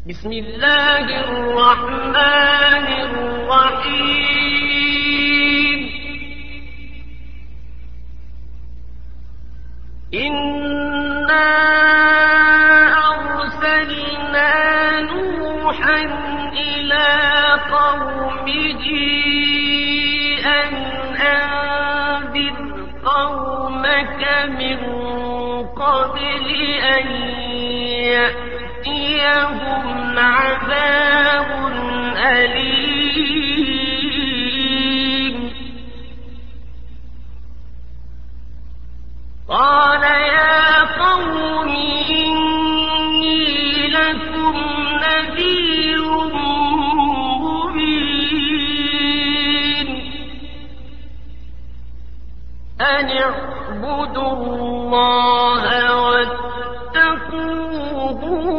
بسم الله الرحمن الرحيم. إنا أرسلنا نوحا إلى قومه أن أنذر قومك من قبل أن يأتيهم عذاب أليم. قال يا قوم إني لكم نذير مبين أن اعبدوا الله واتقوه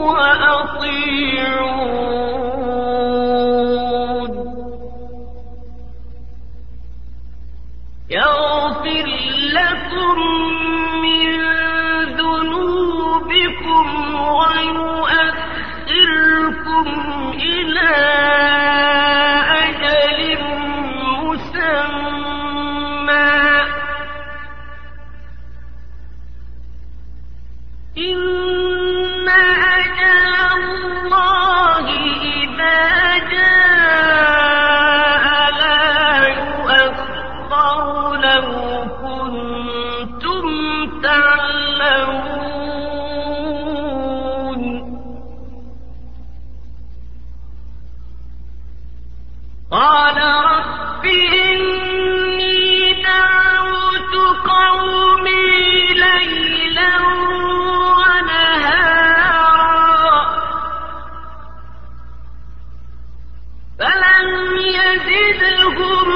وأطيعون يغفر لكم من ذنوبكم ويؤخركم إلى أجل مسمى إن أجل الله إذا جاء لا يؤخر لو كنتم تعلمون. قال رب إني دعوت قومي ليلا ونهارا فلم يزدهم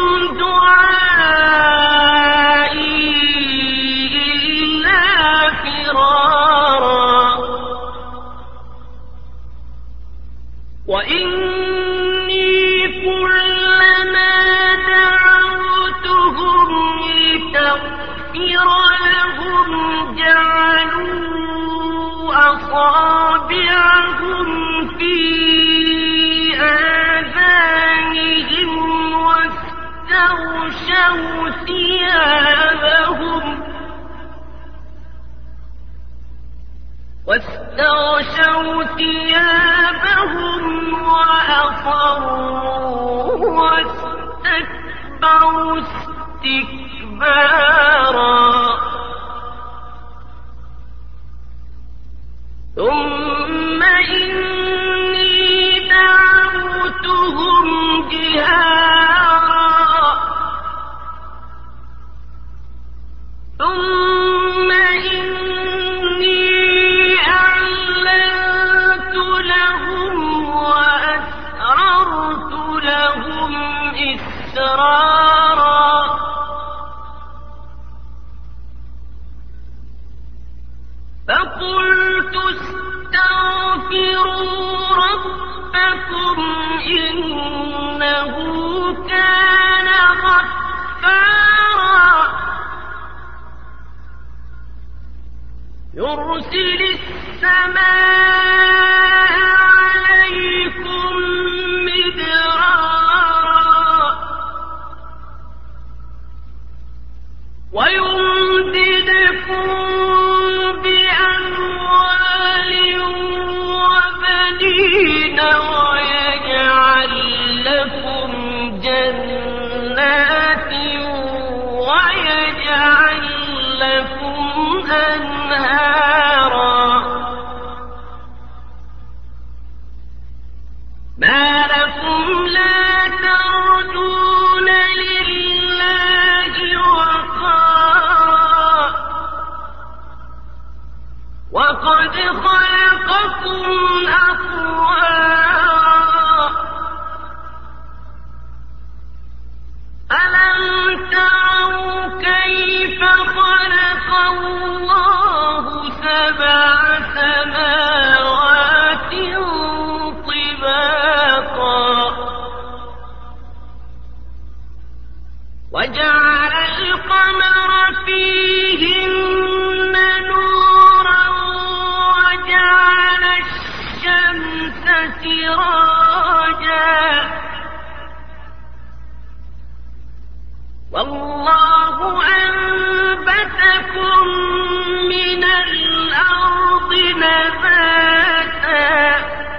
دعائي إلا فرارا وإني كلما دعوتهم لتغفر لهم جعلوا أصابعهم في آذانهم واستغشوا ثيابهم وأصروا واستكبروا استكبارا. ثم إني دعوتهم جهارا ثم إني أعلنت لهم وأسررت لهم إسرارا فقلت استغفروا ربكم إنه كان غفارا يرسل السماء عليكم مدرارا ويمددكم بأموال وبنين ويجعل لكم جنات ويجعل لكم أنهارا. ما لكم لا ترجون لله وقارا وقد خلقكم أطوارا ألم تروا كيف خلق الله سبع سماوات طباقا وجعل القمر فيهن نورا وجعل الشمس سراجا والله أنبتكم من الأرض نباتا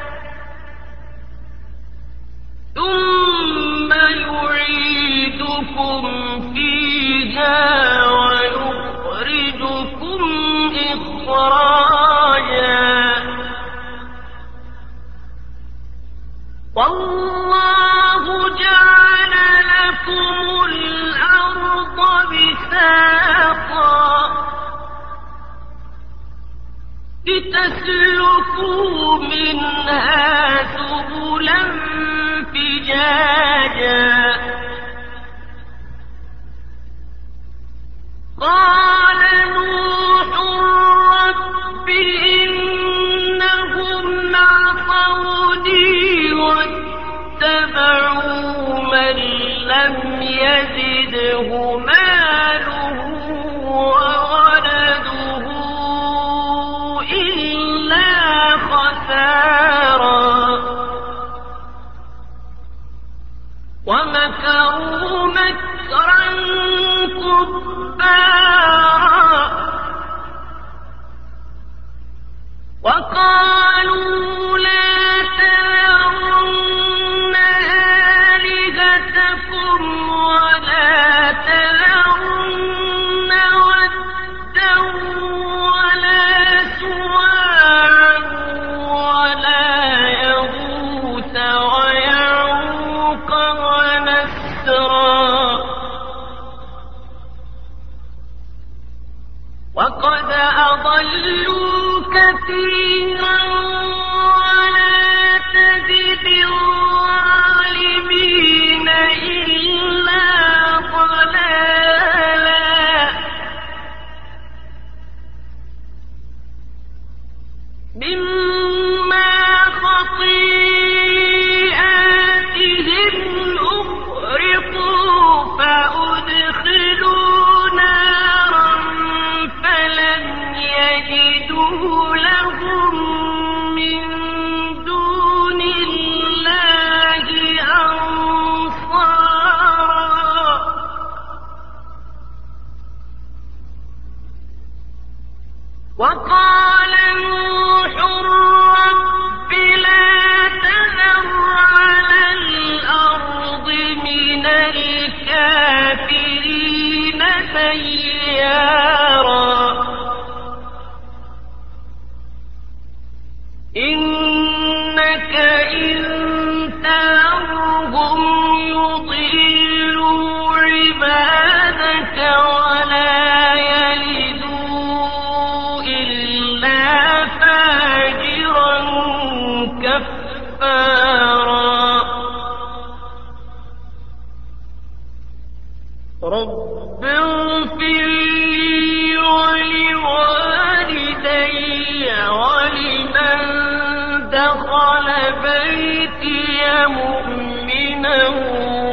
ثم يعيدكم فيها ويخرجكم إخراجا والله جعل لكم الأرض بساطا لتسلكوا منها سبلا فجاجا قال نوح رب إنهم عصوني واتبعوا من لم يزده ماله وولده إلا خسارا ومكروا مكرا كبارا وقالوا لا تذرن آلهتكم ولا تذرن ودا ولا سواعا ولا يغوث ويعوق ونسرا وقد أضلوا كثيرا ولا تزد الظالمين إلا ضلالا مما خطيئاتهم أغرقوا فأدخلوا نارا فلن يجدوا لهم من دون الله أنصارا وقال نوح رب لا تذر على الأرض من الكافرين ديارا إنك إن تذرهم يضلوا عبادك ولا يلدوا إلا فاجرا كفارا رب اغفر لي ولوالدي ولمن دخل بيتي مؤمنا